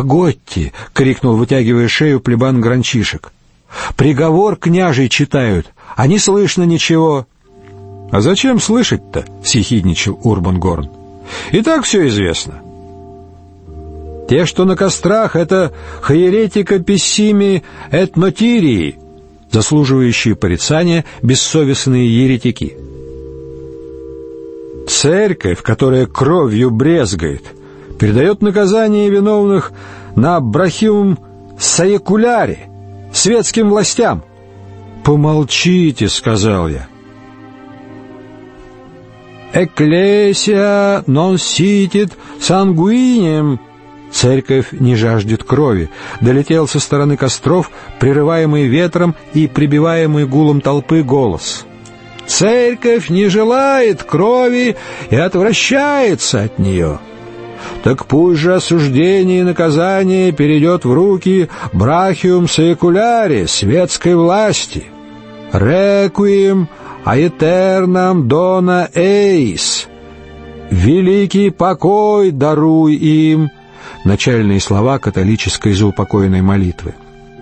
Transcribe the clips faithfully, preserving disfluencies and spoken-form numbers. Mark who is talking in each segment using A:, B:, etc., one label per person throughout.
A: «Погодьте!» — крикнул, вытягивая шею, плебан Гранчишек. «Приговор княжий читают, а не слышно ничего». «А зачем слышать-то?» — съехидничал Урбан Горн. «И так все известно. Те, что на кострах, это хаеретика пессими эт нотирии, заслуживающие порицания бессовестные еретики. Церковь, которая кровью брезгает, передает наказание виновных на брахиум саекуляре, светским властям». «Помолчите», — сказал я. «Экклесия нон ситит сангуинем», «Церковь не жаждет крови», долетел со стороны костров, прерываемый ветром и прибиваемый гулом толпы голос. «Церковь не желает крови и отвращается от нее. Так пусть же осуждение и наказание перейдет в руки брахиум саекуляре, светской власти. Реквием аэтернам дона эйс, великий покой даруй им», начальные слова католической заупокойной молитвы.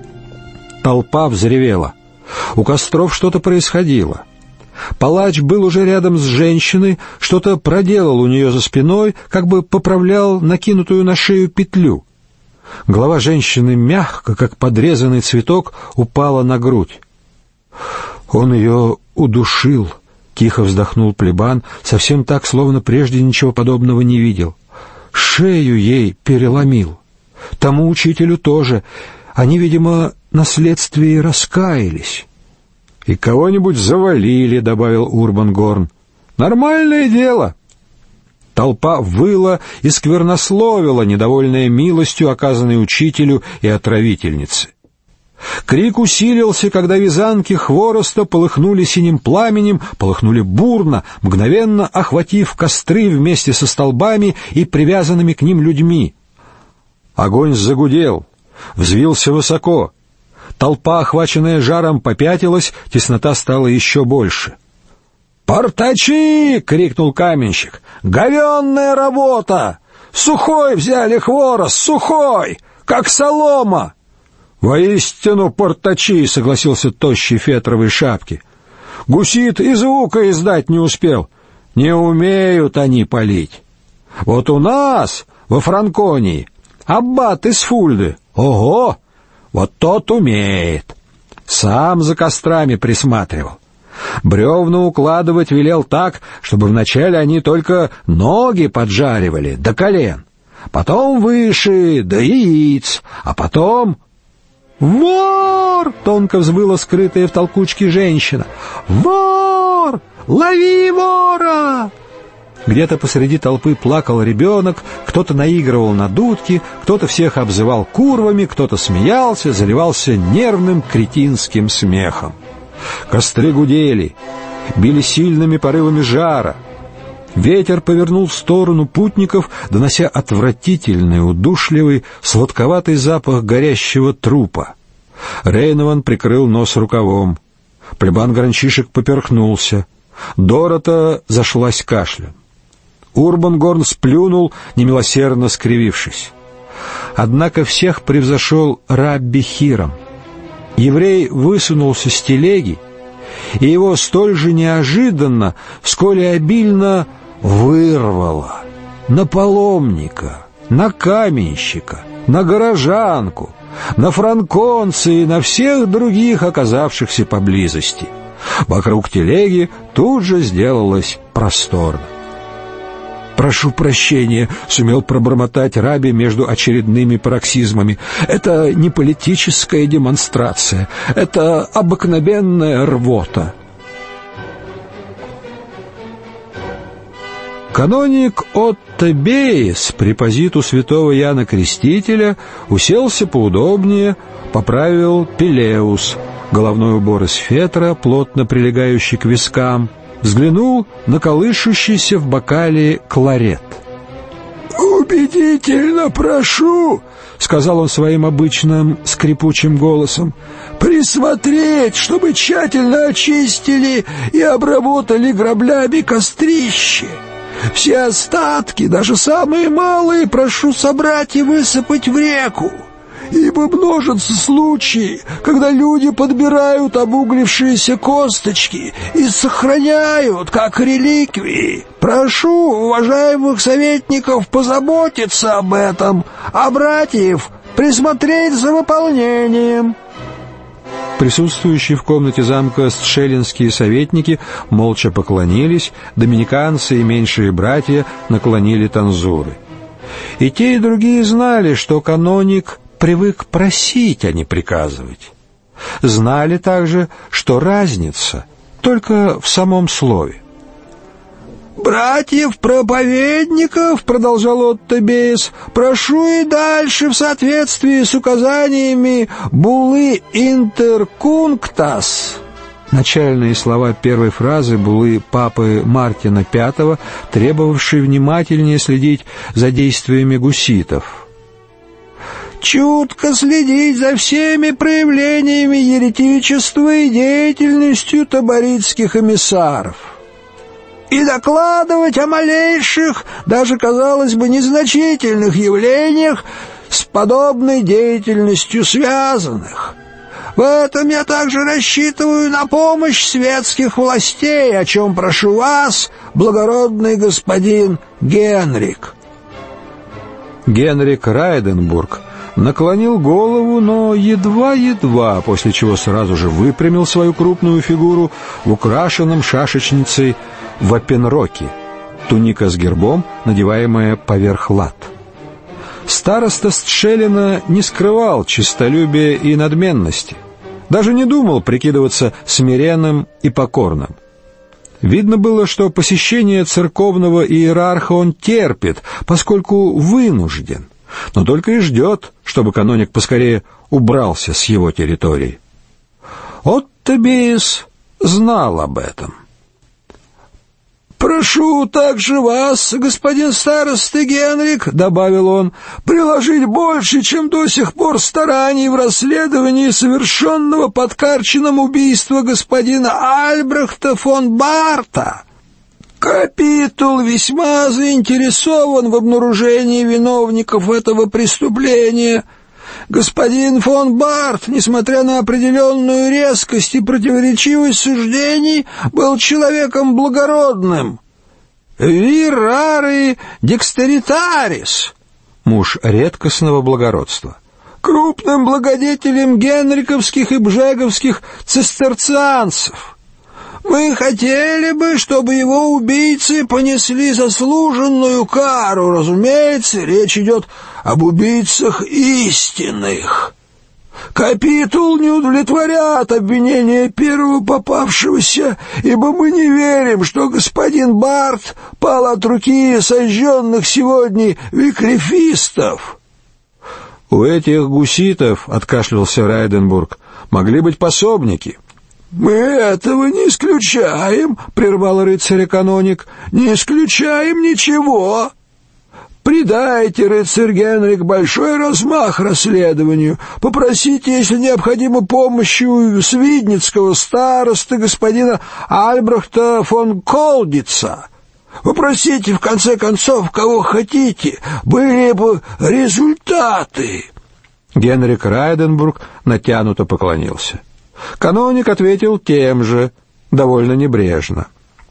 A: Толпа взревела. У костров что-то происходило. Палач был уже рядом с женщиной, что-то проделал у нее за спиной, как бы поправлял накинутую на шею петлю. Голова женщины мягко, как подрезанный цветок, упала на грудь. «Он ее удушил», — тихо вздохнул плебан, совсем так, словно прежде ничего подобного не видел. «Шею ей переломил. Тому учителю тоже. Они, видимо, на следствии раскаялись». «И кого-нибудь завалили», — добавил Урбан Горн. «Нормальное дело». Толпа выла и сквернословила, недовольная милостью, оказанной учителю и отравительнице. Крик усилился, когда вязанки хвороста полыхнули синим пламенем, полыхнули бурно, мгновенно охватив костры вместе со столбами и привязанными к ним людьми. Огонь загудел, взвился высоко. Толпа, охваченная жаром, попятилась, теснота стала еще больше. «Портачи!» — крикнул каменщик. «Говенная работа! Сухой взяли хворост, сухой, как солома!» «Воистину портачи!» — согласился тощий в фетровой шапке. «Гусит и звука издать не успел. Не умеют они палить. Вот у нас, во Франконии, аббат из Фульды, ого, вот тот умеет. Сам за кострами присматривал. Бревна укладывать велел так, чтобы вначале они только ноги поджаривали до колен, потом выше до яиц, а потом...» «Вор!» — тонко взвыла скрытая в толкучке женщина. «Вор! Лови вора!» Где-то посреди толпы плакал ребенок, кто-то наигрывал на дудки, кто-то всех обзывал курвами, кто-то смеялся, заливался нервным кретинским смехом. Костры гудели, били сильными порывами жара. Ветер повернул в сторону путников, донося отвратительный, удушливый, сладковатый запах горящего трупа. Рейнован прикрыл нос рукавом. Плебан Гранчишек поперхнулся. Дорота зашлась кашлем. Урбан Горн сплюнул, немилосердно скривившись. Однако всех превзошел Рабби Хирам. Еврей высунулся с телеги, и его столь же неожиданно, сколь и обильно вырвало на паломника, на каменщика, на горожанку, на франконца и на всех других, оказавшихся поблизости. Вокруг телеги тут же сделалось просторно. «Прошу прощения», — сумел пробормотать Рабби между очередными пароксизмами. «Это не политическая демонстрация, это обыкновенная рвота». Каноник Отто Бейс, препозиту святого Яна Крестителя, уселся поудобнее, поправил пелеус, головной убор из фетра, плотно прилегающий к вискам, взглянул на колышущийся в бокале кларет. «Убедительно прошу», — сказал он своим обычным скрипучим голосом, «присмотреть, чтобы тщательно очистили и обработали граблями кострище. Все остатки, даже самые малые, прошу собрать и высыпать в реку. Ибо множатся случаи, когда люди подбирают обуглившиеся косточки и сохраняют, как реликвии. Прошу уважаемых советников позаботиться об этом, а братьев присмотреть за выполнением».
B: Присутствующие в комнате замка стшелинские советники молча поклонились, доминиканцы и меньшие братья наклонили танзуры. И те, и другие знали, что каноник привык просить, а не приказывать. Знали также, что разница только в самом слове.
A: «Братьев-проповедников, — продолжал Отто Бейс, — прошу и дальше в соответствии с указаниями буллы интеркунктас».
B: Начальные слова первой фразы буллы папы Мартина Пятого, требовавшей внимательнее следить за действиями гуситов.
A: «Чутко следить за всеми проявлениями еретичества и деятельностью таборитских эмиссаров. И докладывать о малейших, даже, казалось бы, незначительных явлениях с подобной деятельностью связанных. В этом я также рассчитываю на помощь светских властей, о чем прошу вас, благородный господин Генрик».
B: Генрик Райденбург наклонил голову, но едва-едва, после чего сразу же выпрямил свою крупную фигуру в украшенном шашечницей вапенроке, туника с гербом, надеваемая поверх лат. Староста Стшелина не скрывал честолюбия и надменности, даже не думал прикидываться смиренным и покорным. Видно было, что посещение церковного иерарха он терпит, поскольку вынужден, но только и ждет, чтобы каноник поскорее убрался с его территории. Отто Бейс знал об этом.
A: «Прошу также вас, господин староста Генрик, — добавил он, — приложить больше, чем до сих пор стараний в расследовании совершенного под Карчином убийства господина Альбрехта фон Барта. Капитул весьма заинтересован в обнаружении виновников этого преступления. Господин фон Барт, несмотря на определенную резкость и противоречивость суждений, был человеком благородным. Вирари декстеритарис,
B: муж редкостного благородства,
A: крупным благодетелем генриковских и бжеговских цистерцианцев. Мы хотели бы, чтобы его убийцы понесли заслуженную кару. Разумеется, речь идет об убийцах истинных. Капитул не удовлетворят обвинения первого попавшегося, ибо мы не верим, что господин Барт пал от руки сожженных сегодня викрефистов».
B: «У этих гуситов, — откашлялся Райденбург, — могли быть пособники».
A: «Мы этого не исключаем, — прервал рыцарь-каноник, — не исключаем ничего. Придайте, рыцарь Генрик, большой размах расследованию. Попросите, если необходимо, помощи у свидницкого старосты господина Альбрехта фон Колдица. Попросите, в конце концов, кого хотите, были бы результаты».
B: Генрик Райденбург натянуто поклонился. Каноник ответил тем же, довольно небрежно.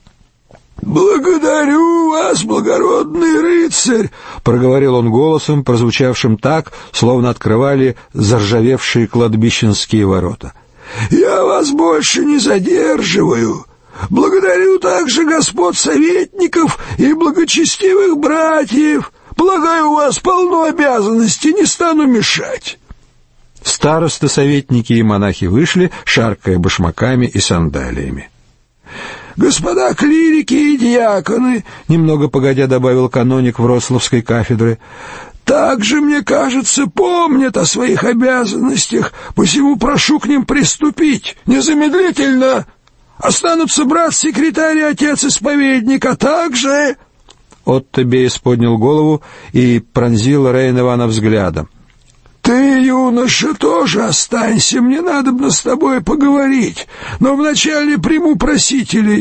A: «Благодарю вас, благородный рыцарь!» — проговорил он голосом, прозвучавшим так, словно открывали заржавевшие кладбищенские ворота. «Я вас больше не задерживаю. Благодарю также господ советников и благочестивых братьев. Полагаю, у вас полно обязанностей, не стану мешать».
B: Старосты, советники и монахи вышли, шаркая башмаками и сандалиями.
A: «Господа клирики и диаконы, — немного погодя добавил каноник Вроцлавской кафедры, — также, мне кажется, помнят о своих обязанностях, посему прошу к ним приступить незамедлительно. Останутся брат-секретарь и отец-исповедник, а также...»
B: Отто Бейс поднял голову и пронзил Рейнована взглядом.
A: «Ты, юноша, тоже останься, мне надобно с тобой поговорить, но вначале приму просителей.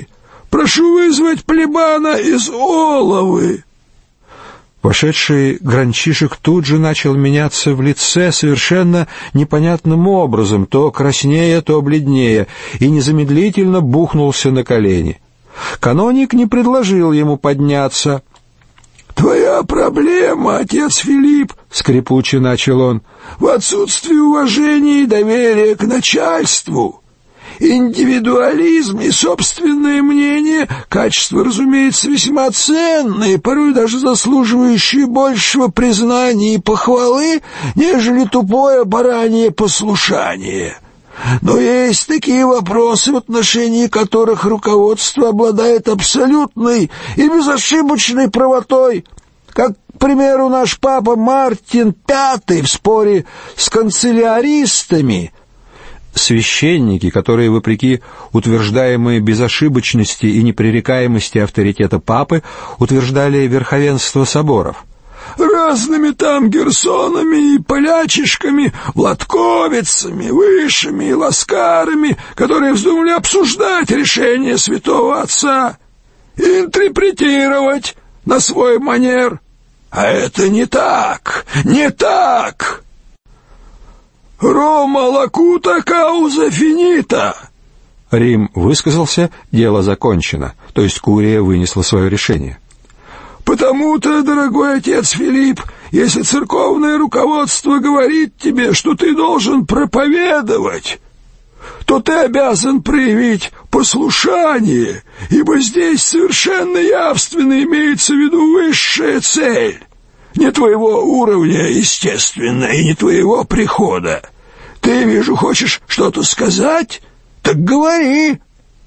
A: Прошу вызвать плебана из Оловы».
B: Вошедший Гранчишек тут же начал меняться в лице совершенно непонятным образом, то краснея, то бледнее, и незамедлительно бухнулся на колени. Каноник не предложил ему подняться.
A: «Твоя проблема, отец Филипп, — скрипуче начал он, — в отсутствии уважения и доверия к начальству. Индивидуализм и собственное мнение — качества, разумеется, весьма ценные, порой даже заслуживающие большего признания и похвалы, нежели тупое баранье послушание. Но есть такие вопросы, в отношении которых руководство обладает абсолютной и безошибочной правотой, как, к примеру, наш папа Мартин Пятый в споре с канцеляристами».
B: Священники, которые, вопреки утверждаемой безошибочности и непререкаемости авторитета папы, утверждали верховенство соборов.
A: «Разными там герсонами и полячишками, владковицами, вышами и ласкарами, которые вздумали обсуждать решение святого отца и интерпретировать на свой манер. А это не так, не так! Рома лакута кауза финита».
B: Рим высказался, дело закончено, то есть Курия вынесла свое решение.
A: «Потому-то, дорогой отец Филипп, если церковное руководство говорит тебе, что ты должен проповедовать, то ты обязан проявить послушание, ибо здесь совершенно явственно имеется в виду высшая цель. Не твоего уровня, естественно, и не твоего прихода. Ты, вижу, хочешь что-то сказать? Так говори».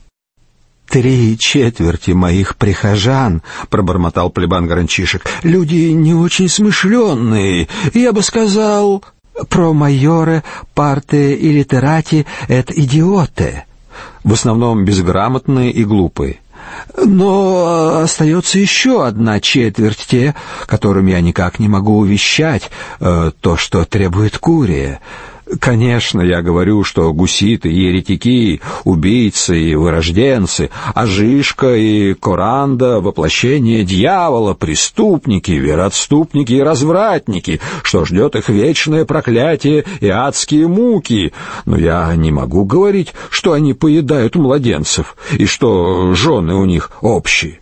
B: «Три четверти моих прихожан, — пробормотал плебан Гранчишек, — люди не очень смышленные, я бы сказал, про майоре парте и литерати эт идиоте, в основном безграмотные и глупые. Но остается еще одна четверть, те, которым я никак не могу увещать э, то, что требует Курия. Конечно, я говорю, что гуситы, еретики, убийцы и вырожденцы, а Жишка и Коранда — воплощение дьявола, преступники, вероотступники и развратники, что ждет их вечное проклятие и адские муки. Но я не могу говорить, что они поедают младенцев и что жены у них общие».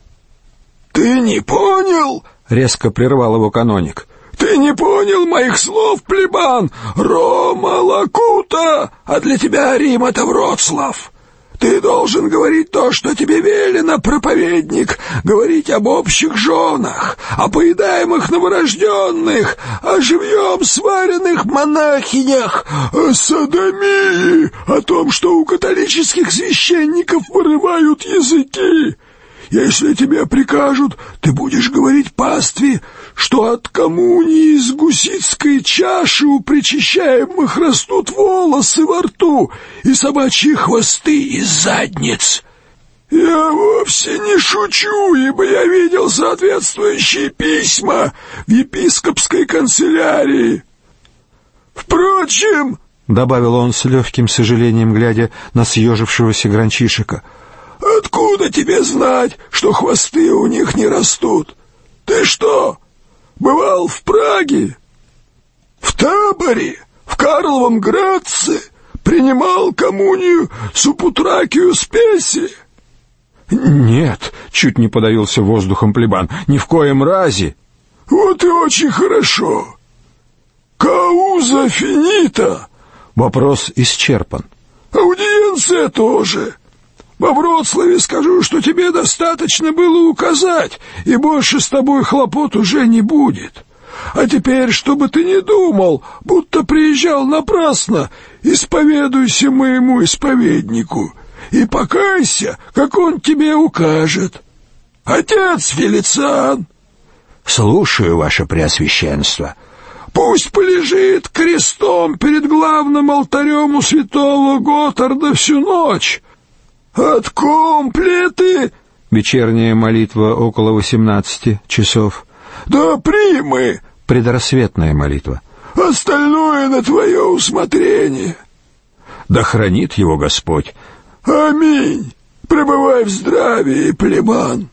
A: «Ты не понял?» — резко прервал его каноник. «Ты не понял моих слов, плебан? Рома лакута, а для тебя Рим — это Вроцлав. Ты должен говорить то, что тебе велено, проповедник, говорить об общих женах, о поедаемых новорожденных, о живьем сваренных монахинях, о содомии, о том, что у католических священников вырывают языки. Если тебе прикажут, ты будешь говорить пастве, что от коммунии из гуситской чаши у причащаемых растут волосы во рту и собачьи хвосты из задниц. Я вовсе не шучу, ибо я видел соответствующие письма в епископской канцелярии. Впрочем, — добавил он с легким сожалением, глядя на съежившегося Гранчишека, — откуда тебе знать, что хвосты у них не растут? Ты что, бывал в Праге, в Таборе, в Карловом Градце, принимал коммунию Супутракию Спеси?
B: «Нет», — чуть не подавился воздухом плебан, — «ни в коем разе».
A: «Вот и очень хорошо. Кауза финита».
B: Вопрос исчерпан.
A: «Аудиенция тоже. Во Вроцлаве скажу, что тебе достаточно было указать, и больше с тобой хлопот уже не будет. А теперь, чтобы ты не думал, будто приезжал напрасно, исповедуйся моему исповеднику и покайся, как он тебе укажет. Отец Фелициан!»
B: «Слушаю, ваше преосвященство».
A: «Пусть полежит крестом перед главным алтарем у святого Готарда всю ночь. От комплеты!»
B: Вечерняя молитва около восемнадцати часов.
A: «Да примы!»
B: Предрассветная молитва.
A: «Остальное на твое усмотрение».
B: Да хранит его Господь.
A: «Аминь! Пребывай в здравии, плебан.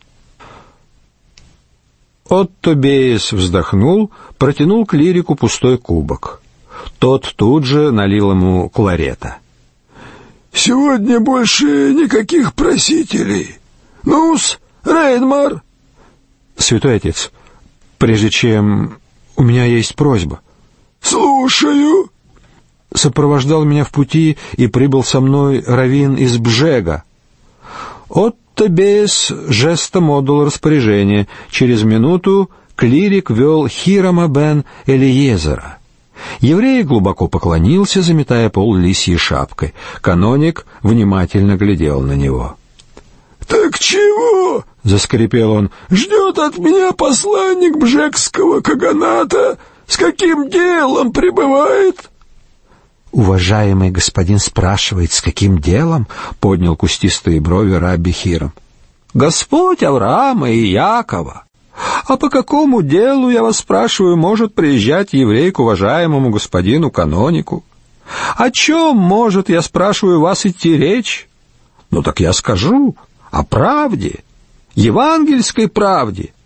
B: Отто Бейс вздохнул, протянул клирику пустой кубок. Тот тут же налил ему кларета.
A: «Сегодня больше никаких просителей. Ну-с, Рейнмар!»
B: «Святой отец, прежде чем... у меня есть просьба».
A: «Слушаю».
B: Сопровождал меня в пути и прибыл со мной раввин из Бжега. Отто Бейс жестом отдал распоряжение. Через минуту клирик вел Хирама бен Элиезера. Еврей глубоко поклонился, заметая пол лисьей шапкой. Каноник внимательно глядел на него.
A: «Так чего?» — заскрипел он. «Ждет от меня посланник бжегского каганата. С каким делом прибывает?»
B: «Уважаемый господин спрашивает, с каким делом?» — поднял кустистые брови рабби Хирам. «Господь Авраама и Якова! А по какому делу, я вас спрашиваю, может приезжать еврей к уважаемому господину канонику? О чем может, я спрашиваю вас, идти речь? Ну так я скажу, о правде, евангельской правде.